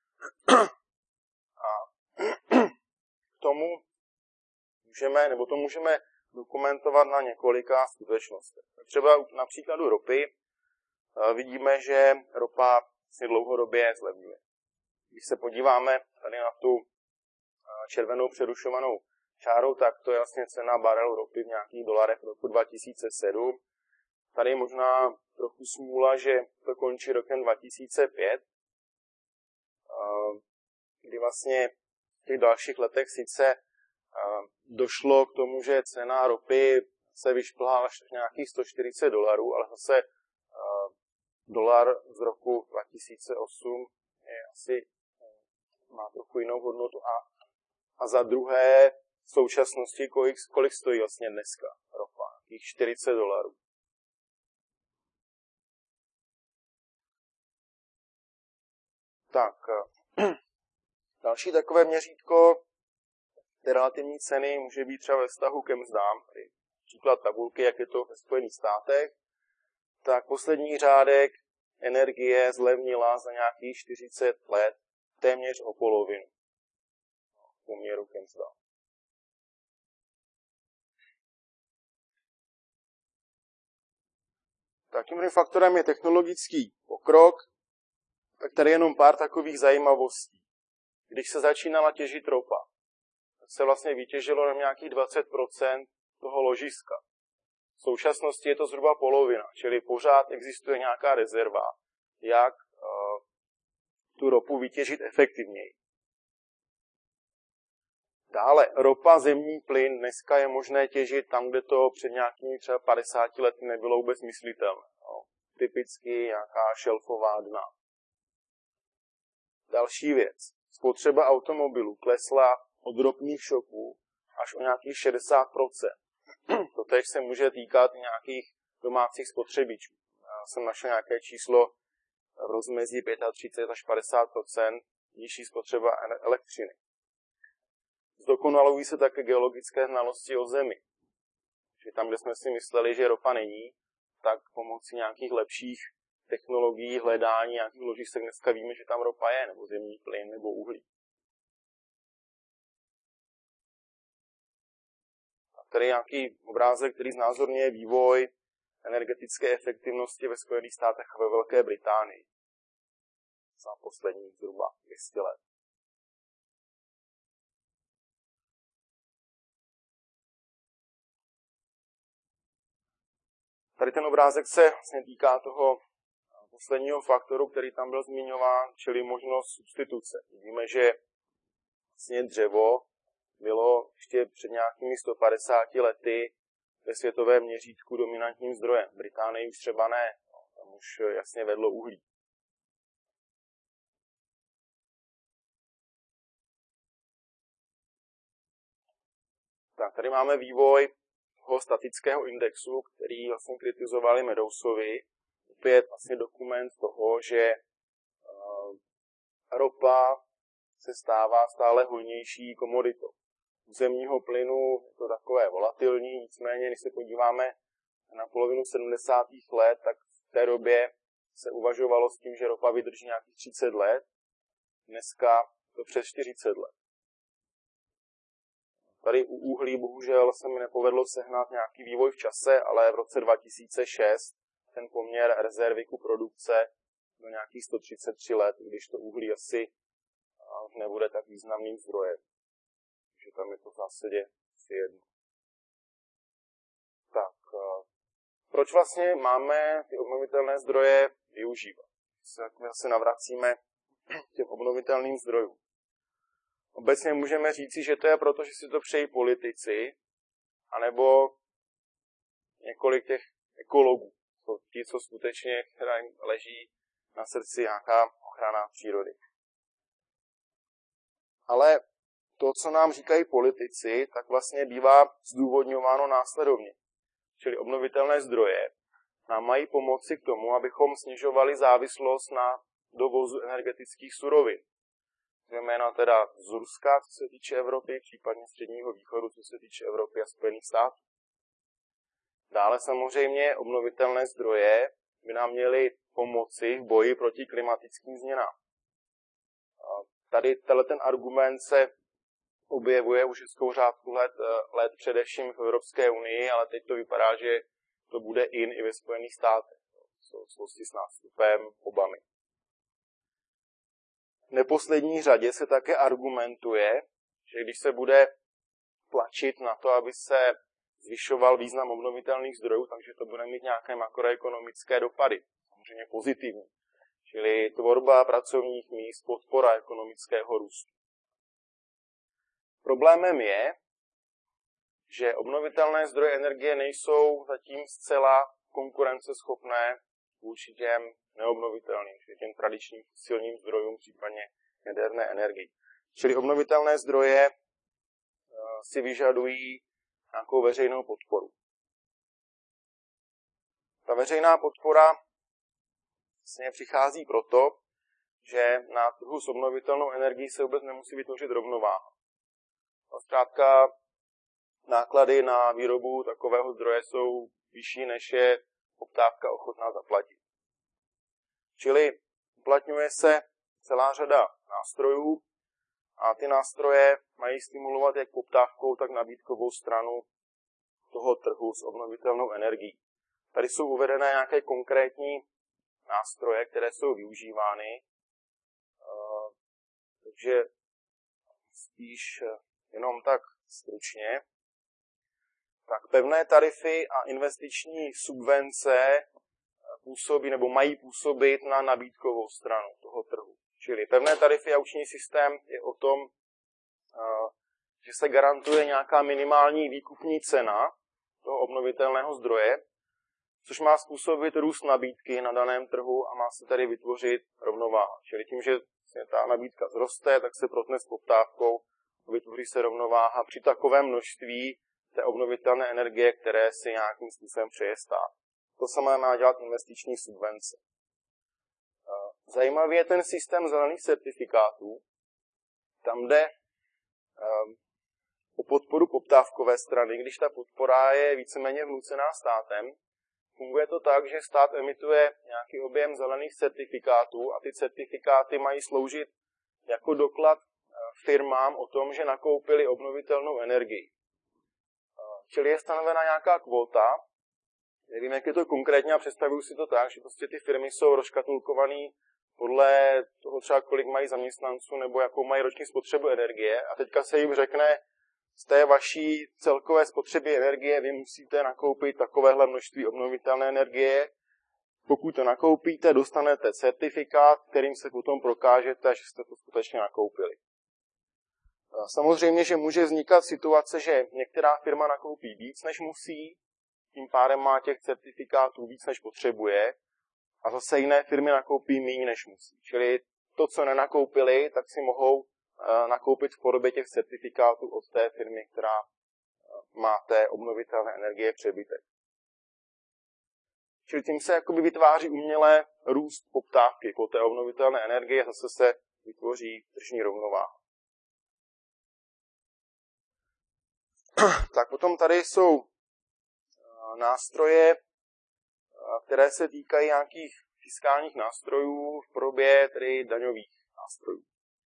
A k tomu můžeme, nebo to můžeme dokumentovat na několika skutečnostech. Třeba na příkladu ropy vidíme, že ropa si dlouhodobě zlevňuje. Když se podíváme tady na tu červenou přerušovanou čárou, tak to je vlastně cena barelu ropy v nějakých dolarech roku dva tisíce sedm. Tady je možná trochu smůla, že to končí rokem dva tisíce pět, kdy vlastně v těch dalších letech sice došlo k tomu, že cena ropy se vyšplhá až nějakých sto čtyřicet dolarů, ale zase dolar z roku dva tisíce osm je asi, má trochu jinou hodnotu. A, a za druhé, v současnosti, kolik, kolik stojí vlastně dneska ropa? Nějakých čtyřicet dolarů. Tak, další takové měřítko té relativní ceny může být třeba ve vztahu ke mzdám. Tady příklad tabulky, jak je to ve Spojených státech. Tak poslední řádek energie zlevnila za nějakých čtyřicet let téměř o polovinu v poměru ke mzdám. Takým faktorem je technologický pokrok, tak tady jenom pár takových zajímavostí. Když se začínala těžit ropa, tak se vlastně vytěžilo na nějakých dvacet procent toho ložiska. V současnosti je to zhruba polovina, čili pořád existuje nějaká rezerva, jak uh, tu ropu vytěžit efektivněji. Dále, ropa, zemní plyn dneska je možné těžit tam, kde to před nějakými třeba padesáti lety nebylo vůbec myslitelné. No, typicky nějaká šelfová dna. Další věc. Spotřeba automobilů klesla od ropných šoků až o nějakých šedesát procent. Totéž se může týkat nějakých domácích spotřebičů. Já jsem našel nějaké číslo v rozmezí třicet pět až padesát procent nižší spotřeba elektřiny. Zdokonalují se také geologické znalosti o Zemi. Že tam, kde jsme si mysleli, že ropa není, tak pomocí nějakých lepších technologií hledání nějakých ložisek dneska víme, že tam ropa je, nebo zemní plyn, nebo uhlí. A tady nějaký obrázek, který znázorňuje vývoj energetické efektivnosti ve Spojených státech a ve Velké Británii za posledních zhruba dvě stě let. Tady ten obrázek se vlastně týká toho posledního faktoru, který tam byl zmiňován, čili možnost substituce. Víme, že vlastně dřevo bylo ještě před nějakými sto padesáti lety ve světovém měřítku dominantním zdrojem. V Británii už třeba ne, tam už jasně vedlo uhlí. Tak, tady máme vývoj toho statického indexu, který vlastně kritizovali Meadowsovi. Opět vlastně dokument toho, že uh, ropa se stává stále hojnější komoditou. U zemního plynu je to takové volatilní, nicméně, když se podíváme na polovinu sedmdesátých let, tak v té době se uvažovalo s tím, že ropa vydrží nějakých třicet let, dneska to přes čtyřicet let. Tady u uhlí bohužel se mi nepovedlo sehnat nějaký vývoj v čase, ale v roce dva tisíce šest ten poměr rezervy ku produkce do nějakých sto třicet tři let, když to uhlí asi nebude tak významným zdrojem. Takže tam je to v zásadě asi jedno. Tak, proč vlastně máme ty obnovitelné zdroje využívat? My se navracíme těm obnovitelným zdrojům. Obecně můžeme říci, že to je proto, že si to přejí politici, anebo několik těch ekologů. To ti, co skutečně jim leží na srdci nějaká ochrana přírody. Ale to, co nám říkají politici, tak vlastně bývá zdůvodňováno následovně. Čili obnovitelné zdroje nám mají pomoci k tomu, abychom snižovali závislost na dovozu energetických surovin. Zejména teda z Ruska, co se týče Evropy, případně Středního východu, co se týče Evropy a Spojených států. Dále samozřejmě obnovitelné zdroje by nám měly pomoci v boji proti klimatickým změnám. Tady ten argument se objevuje už hezkou řádku let, let především v Evropské unii, ale teď to vypadá, že to bude in i ve Spojených státech v souvislosti s nástupem Obamy. V neposlední řadě se také argumentuje, že když se bude tlačit na to, aby se zvyšoval význam obnovitelných zdrojů, takže to bude mít nějaké makroekonomické dopady, samozřejmě pozitivní. Čili tvorba pracovních míst, podpora ekonomického růstu. Problémem je, že obnovitelné zdroje energie nejsou zatím zcela konkurenceschopné vůči těm neobnovitelným, čili těm tradičním fosilním zdrojům, případně jaderné energii. Čili obnovitelné zdroje si vyžadují nějakou veřejnou podporu. Ta veřejná podpora vlastně přichází proto, že na trhu s obnovitelnou energií se vůbec nemusí vytvořit rovnováha. A zkrátka náklady na výrobu takového zdroje jsou vyšší, než je poptávka ochotná zaplatit. Čili uplatňuje se celá řada nástrojů a ty nástroje mají stimulovat jak poptávkou, tak nabídkovou stranu toho trhu s obnovitelnou energií. Tady jsou uvedené nějaké konkrétní nástroje, které jsou využívány, takže spíš jenom tak stručně. Tak pevné tarify a investiční subvence působí nebo mají působit na nabídkovou stranu toho trhu. Čili pevné tarify a účinný systém je o tom, že se garantuje nějaká minimální výkupní cena toho obnovitelného zdroje, což má způsobit růst nabídky na daném trhu a má se tady vytvořit rovnováha. Čili tím, že ta nabídka zroste, tak se protne s poptávkou, vytvoří se rovnováha při takovém množství té obnovitelné energie, které si nějakým způsobem přeje stát. To samé má dělat investiční subvence. Zajímavý je ten systém zelených certifikátů. Tam jde o podporu poptávkové strany, když ta podpora je víceméně vnucená státem. Funguje to tak, že stát emituje nějaký objem zelených certifikátů a ty certifikáty mají sloužit jako doklad firmám o tom, že nakoupili obnovitelnou energii. Čili je stanovena nějaká kvóta, nevím, jak je to konkrétně a představuju si to tak, že prostě ty firmy jsou rozškatulkované podle toho třeba, kolik mají zaměstnanců nebo jakou mají roční spotřebu energie a teďka se jim řekne, z té vaší celkové spotřeby energie vy musíte nakoupit takovéhle množství obnovitelné energie. Pokud to nakoupíte, dostanete certifikát, kterým se potom prokážete, že jste to skutečně nakoupili. Samozřejmě, že může vznikat situace, že některá firma nakoupí víc, než musí, tím pádem má těch certifikátů víc, než potřebuje, a zase jiné firmy nakoupí méně, než musí. Čili to, co nenakoupili, tak si mohou nakoupit v podobě těch certifikátů od té firmy, která má té obnovitelné energie přebytek. Čili tím se jakoby vytváří umělé růst poptávky po té obnovitelné energie a zase se vytvoří tržní rovnováha. Tak potom tady jsou nástroje, které se týkají nějakých fiskálních nástrojů v podobě tedy daňových nástrojů.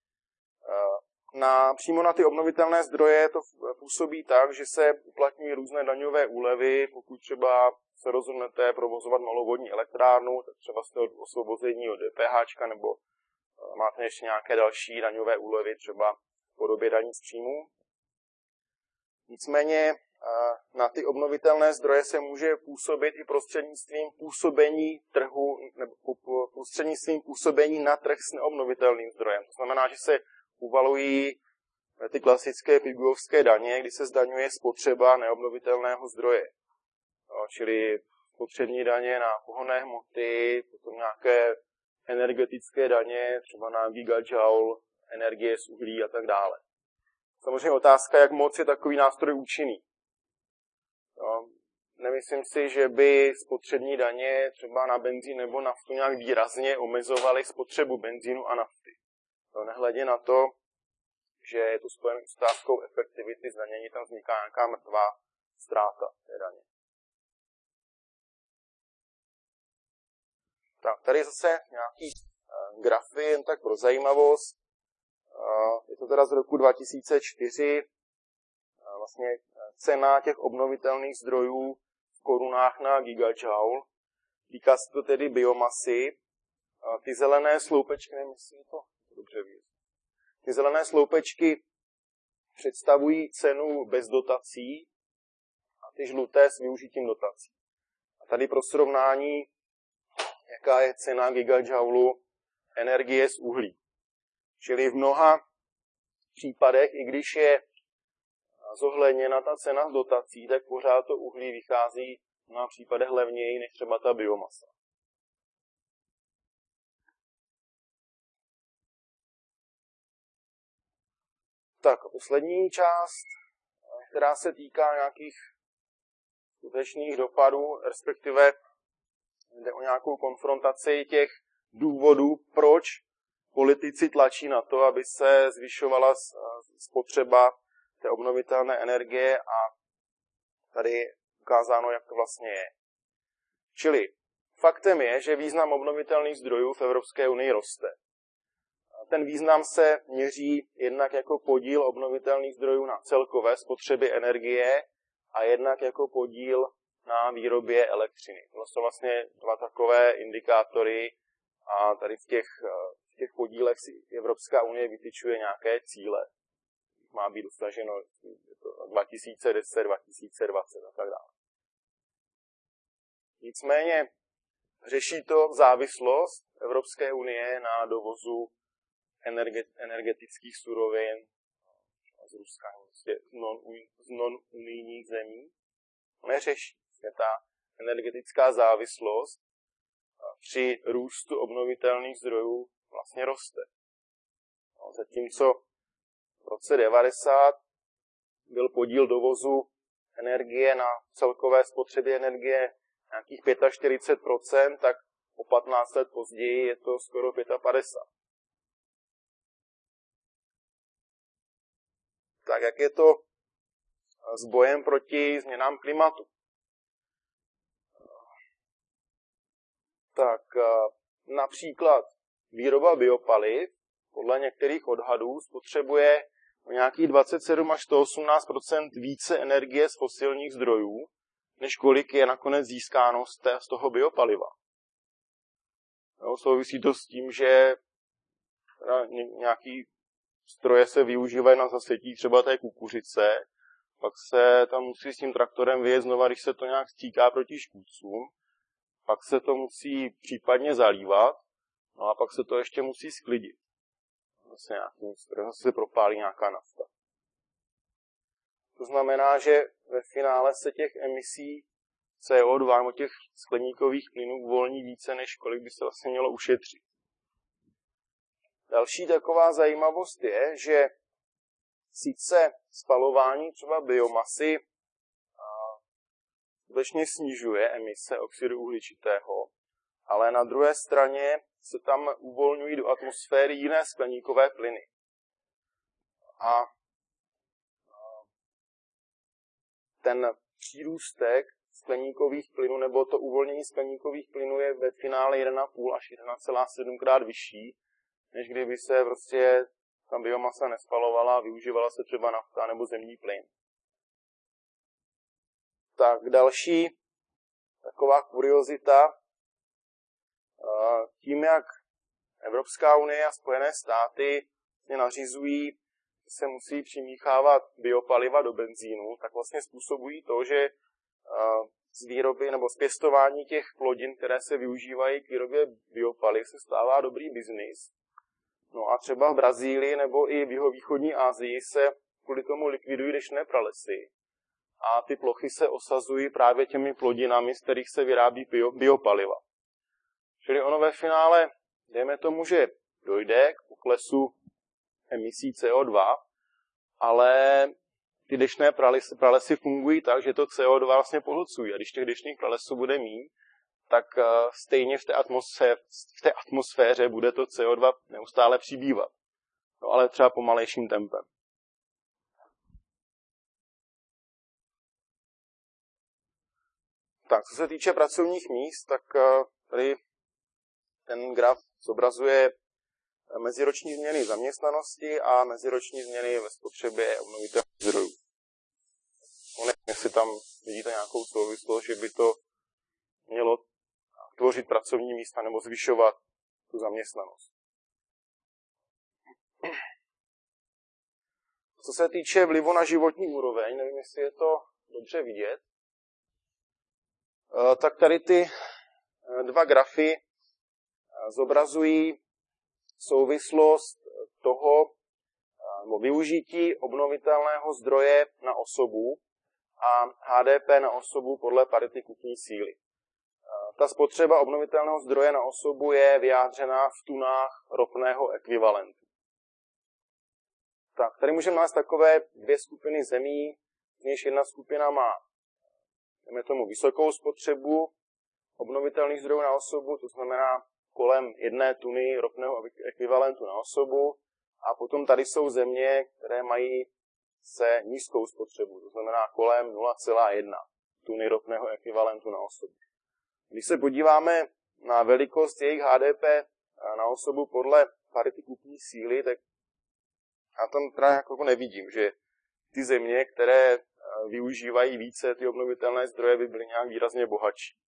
Na, přímo na ty obnovitelné zdroje to působí tak, že se uplatňují různé daňové úlevy. Pokud třeba se rozhodnete provozovat malovodní elektrárnu, tak třeba jste od osvobození od D P H nebo máte ještě nějaké další daňové úlevy, třeba v podobě daní z příjmů. Nicméně na ty obnovitelné zdroje se může působit i prostřednictvím působení trhu nebo prostřednictvím působení na trh s neobnovitelným zdrojem. To znamená, že se uvalují ty klasické pigovské daně, kdy se zdaňuje spotřeba neobnovitelného zdroje. No, čili spotřební daně na pohonné hmoty, potom nějaké energetické daně, třeba na gigajoule, energie z uhlí a tak dále. Samozřejmě otázka, jak moc je takový nástroj účinný. No, nemyslím si, že by spotřební daně třeba na benzín nebo naftu nějak výrazně omezovaly spotřebu benzínu a nafty. No, nehledě na to, že je to spojené s otázkou efektivity zdanění, tam vzniká nějaká mrtvá ztráta té daně. Tak, tady zase nějaký uh, grafy, jen tak pro zajímavost. Uh, je to teda z roku dva tisíce čtyři. Uh, vlastně cena těch obnovitelných zdrojů v korunách na gigajoule. Týká se to tedy biomasy. Uh, ty zelené sloupečky, nevím, jestli to dobře ví. Ty zelené sloupečky představují cenu bez dotací a ty žluté s využitím dotací. A tady pro srovnání, jaká je cena gigajoulu energie z uhlí. Čili v mnoha případech, i když je zohledněna ta cena z dotací, tak pořád to uhlí vychází v mnoha případech levněji než třeba ta biomasa. Tak a poslední část, která se týká nějakých skutečných dopadů, respektive jde o nějakou konfrontaci těch důvodů, proč politici tlačí na to, aby se zvyšovala spotřeba té obnovitelné energie a tady je ukázáno, jak to vlastně je. Čili faktem je, že význam obnovitelných zdrojů v Evropské unii roste. ten význam se měří jednak jako podíl obnovitelných zdrojů na celkové spotřeby energie a jednak jako podíl na výrobě elektřiny. To jsou vlastně dva takové indikátory a tady v těch, v těch podílech si Evropská unie vytyčuje nějaké cíle. Má být dosaženo dva tisíce deset, dva tisíce dvacet a tak dále. Nicméně řeší to závislost Evropské unie na dovozu energetických surovin z Ruska, z non-unijních zemí. Neřeší. Ta energetická závislost při růstu obnovitelných zdrojů vlastně roste. Zatímco v roce devadesát byl podíl dovozu energie na celkové spotřebě energie nějakých čtyřicet pět procent, tak o patnáct let později je to skoro padesát pět. Tak jak je to s bojem proti změnám klimatu? Tak například výroba biopaliv podle některých odhadů spotřebuje o nějakých dvacet sedm až sto osmnáct procent více energie z fosilních zdrojů, než kolik je nakonec získáno z, té, z toho biopaliva. No, souvisí to s tím, že nějaký stroje se využívají na zasetí třeba té kukuřice, pak se tam musí s tím traktorem vyjet znova, když se to nějak stíká proti škůdcům, pak se to musí případně zalívat, no a pak se to ještě musí sklidit. Zase nějakým strojem se propálí nějaká nafta. To znamená, že ve finále se těch emisí C O dva nebo těch skleníkových plynů uvolní více, než kolik by se vlastně mělo ušetřit. Další taková zajímavost je, že sice spalování třeba biomasy skutečně snižuje emise oxidu uhličitého, ale na druhé straně se tam uvolňují do atmosféry jiné skleníkové plyny. A ten přírůstek skleníkových plynů, nebo to uvolnění skleníkových plynů je ve finále jedna celá pět až jedna celá sedm krát vyšší, než kdyby se prostě ta biomasa nespalovala a využívala se třeba nafta nebo zemní plyn. Tak další taková kuriozita, tím, jak Evropská unie a Spojené státy nařizují, že se musí přimíchávat biopaliva do benzínu, tak vlastně způsobují to, že z výroby nebo z pěstování těch plodin, které se využívají k výrobě biopaliv, se stává dobrý biznis. No a třeba v Brazílii nebo i v jihovýchodní Asii se kvůli tomu likvidují deštné pralesy. A ty plochy se osazují právě těmi plodinami, z kterých se vyrábí bio, biopaliva. Čili ono ve finále, dejme tomu, že dojde k poklesu emisí C O dva, ale ty deštné pralesy, pralesy fungují tak, že to C O dva vlastně pohlcují. A když těch deštných pralesů bude míň, tak stejně v té, atmosféře, v té atmosféře bude to C O dva neustále přibývat. No ale třeba pomalejším tempem. Tak, co se týče pracovních míst, tak tady ten graf zobrazuje meziroční změny zaměstnanosti a meziroční změny ve spotřebě obnovitelných zdrojů. Nevím, jestli tam vidíte nějakou souvislost, že by to mělo tvořit pracovní místa nebo zvyšovat tu zaměstnanost. Co se týče vlivu na životní úroveň, nevím, jestli je to dobře vidět, tak tady ty dva grafy zobrazují souvislost toho nebo využití obnovitelného zdroje na osobu a H D P na osobu podle parity kupní síly. Ta spotřeba obnovitelného zdroje na osobu je vyjádřena v tunách ropného ekvivalentu. Tak, tady můžeme nalézt takové dvě skupiny zemí, z nichž jedna skupina má, dejme tomu, vysokou spotřebu obnovitelných zdrojů na osobu, to znamená kolem jedné tuny ropného ekvivalentu na osobu, a potom tady jsou země, které mají se nízkou spotřebu, to znamená kolem nula celá jedna tuny ropného ekvivalentu na osobu. Když se podíváme na velikost jejich H D P na osobu podle parity kupní síly, tak já tam teda jako nevidím, že ty země, které využívají více ty obnovitelné zdroje, by byly nějak výrazně bohatší.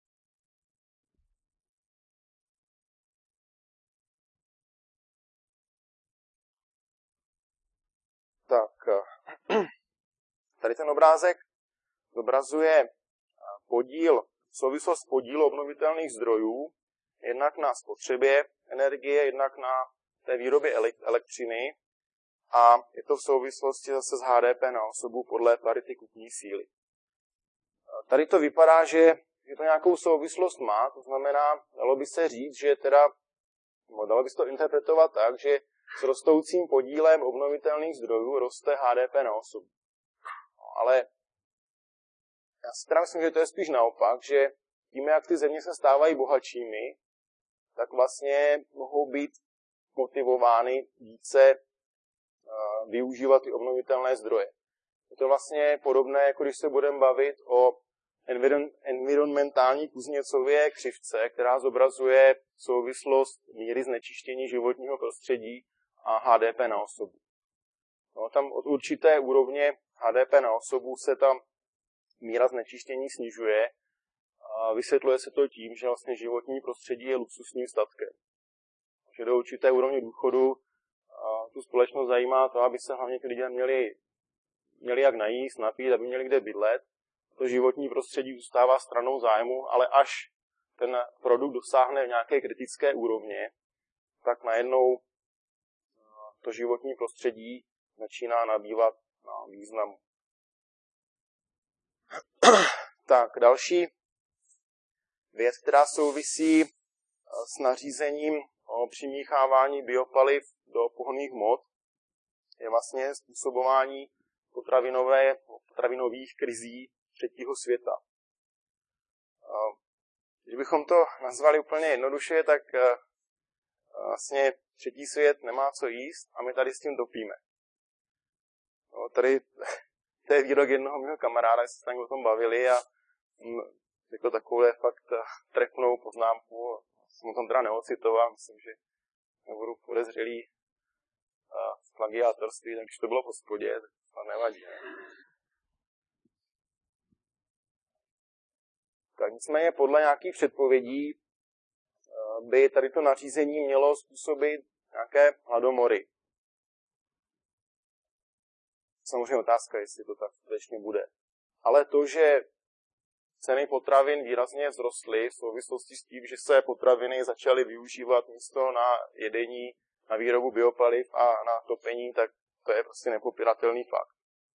Tak, tady ten obrázek zobrazuje podíl, souvislost podílu obnovitelných zdrojů, jednak na spotřebě energie, jednak na té výrobě elektřiny a je to v souvislosti zase s H D P na osobu podle parity kupní síly. Tady to vypadá, že, že to nějakou souvislost má, to znamená, dalo by se říct, že teda, no, dalo by se to interpretovat tak, že s rostoucím podílem obnovitelných zdrojů roste H D P na osobu. No, ale já si teda myslím, že to je spíš naopak, že tím, jak ty země se stávají bohatšími, tak vlastně mohou být motivovány více uh, využívat ty obnovitelné zdroje. Je to vlastně podobné, jako když se budeme bavit o environ, environmentální Kuzněcově křivce, která zobrazuje souvislost míry znečištění životního prostředí a H D P na osobu. No, tam od určité úrovně H D P na osobu se tam míra znečištění snižuje. A vysvětluje se to tím, že vlastně životní prostředí je luxusním statkem. Že do určité úrovně důchodu a tu společnost zajímá to, aby se hlavně ty lidé měli, měli jak najíst, napít, aby měli kde bydlet. To životní prostředí zůstává stranou zájmu, ale až ten produkt dosáhne nějaké kritické úrovně, tak najednou to životní prostředí začíná nabývat na významu. Tak, další věc, která souvisí s nařízením o přimíchávání biopaliv do pohonných hmot, je vlastně způsobování potravinové, potravinových krizí třetího světa. Když bychom to nazvali úplně jednoduše, tak vlastně třetí svět nemá co jíst a my tady s tím topíme. No, tady to je výrok jednoho mého kamaráda, jsme se tam o tom bavili a jako takovou fakt trefnou poznámku, jsem o tom teda neocitoval, myslím, že nebudu podezřelý z plagiátorství, tak když to bylo v hospodě, tak to nevadí. Ne? Tak nicméně podle nějakých předpovědí by tady to nařízení mělo způsobit nějaké hladomory. Samozřejmě otázka, jestli to tak skutečně bude. Ale to, že ceny potravin výrazně vzrostly v souvislosti s tím, že se potraviny začaly využívat místo na jedení, na výrobu biopaliv a na topení, tak to je prostě nepopiratelný fakt.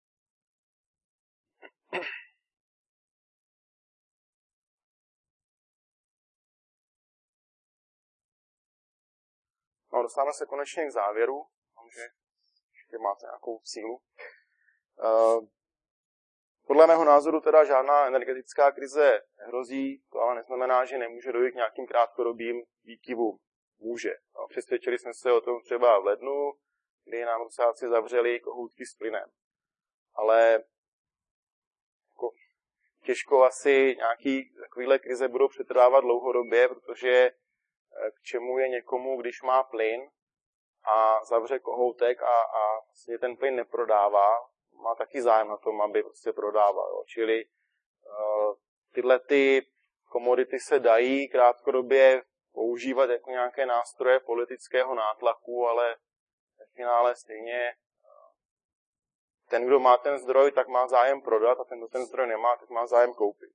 No, dostáváme se konečně k závěru. Mám, že ještě máte nějakou sílu. Uh, podle mého názoru teda žádná energetická krize nehrozí, to ale neznamená, že nemůže dojít k nějakým krátkodobým výkyvům. Může. No, přesvědčili jsme se o tom třeba v lednu, kdy nám Rusáci zavřeli kohoutky s plynem. Ale jako, těžko asi nějaký takovýhle krize budou přetrvávat dlouhodobě, protože k čemu je někomu, když má plyn a zavře kohoutek a, a vlastně ten plyn neprodává, má taky zájem na tom, aby prostě prodával. Jo. Čili uh, tyhle ty komodity se dají krátkodobě používat jako nějaké nástroje politického nátlaku, ale v finále stejně uh, ten, kdo má ten zdroj, tak má zájem prodat a ten, kdo ten zdroj nemá, tak má zájem koupit.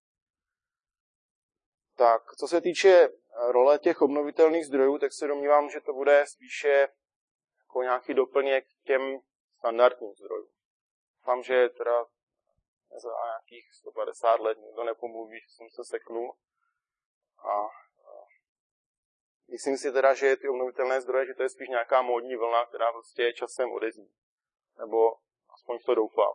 Tak, co se týče role těch obnovitelných zdrojů, tak se domnívám, že to bude spíše jako nějaký doplněk k těm standardním zdrojům. Doufám, že teda za nějakých sto padesát let nikdo nepomluví, že jsem se seknul. A, a myslím si teda, že ty obnovitelné zdroje, že to je spíš nějaká módní vlna, která prostě časem odezní. Nebo aspoň to doufám.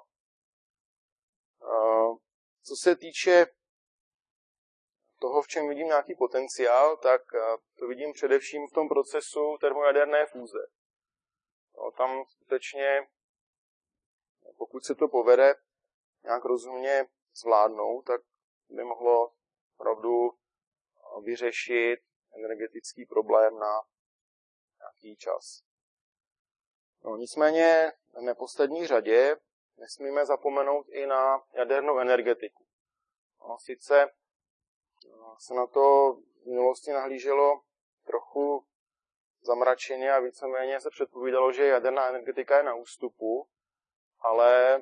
A, co se týče toho, v čem vidím nějaký potenciál, tak to vidím především v tom procesu termojaderné fúze. No, tam skutečně, pokud se to povede nějak rozumně zvládnout, tak by mohlo opravdu vyřešit energetický problém na nějaký čas. No, nicméně v neposlední řadě nesmíme zapomenout i na jadernou energetiku. No, sice se na to v minulosti nahlíželo trochu zamračeně a víceméně se předpovídalo, že jaderná energetika je na ústupu, ale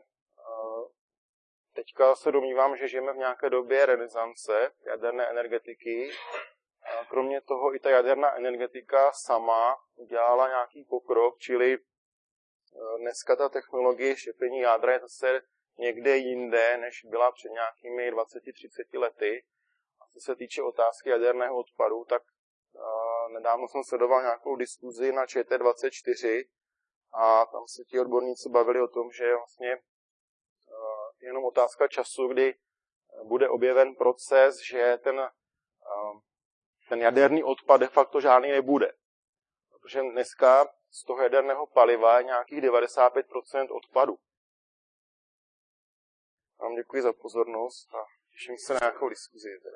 teďka se domnívám, že žijeme v nějaké době renesance jaderné energetiky. Kromě toho i ta jaderná energetika sama udělala nějaký pokrok, čili dneska ta technologie štěpení jádra je zase někde jinde, než byla před nějakými dvaceti třiceti lety. A co se týče otázky jaderného odpadu, tak nedávno jsem sledoval nějakou diskuzi na Č T dvacet čtyři a tam se ti odborníci bavili o tom, že je vlastně jenom otázka času, kdy bude objeven proces, že ten, ten jaderný odpad de facto žádný nebude. Protože dneska z toho jaderného paliva je nějakých devadesát pět procent odpadu. Vám děkuji za pozornost a těším se na nějakou diskuzi.